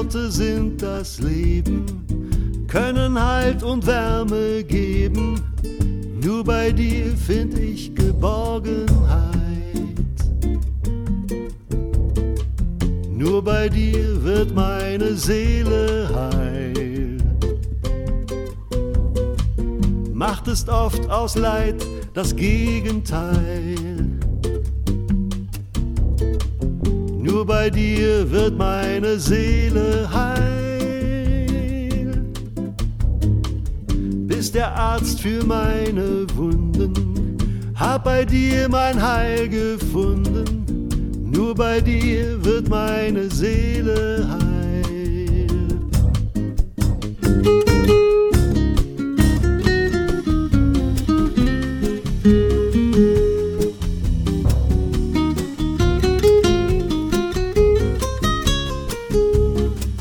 Momente sind das Leben, können Halt und Wärme geben. Nur bei dir find ich Geborgenheit. Nur bei dir wird meine Seele heil. Macht es oft aus Leid das Gegenteil. Nur bei dir wird meine Seele heil. Bist der Arzt für meine Wunden, hab bei dir mein Heil gefunden. Nur bei dir wird meine Seele heil.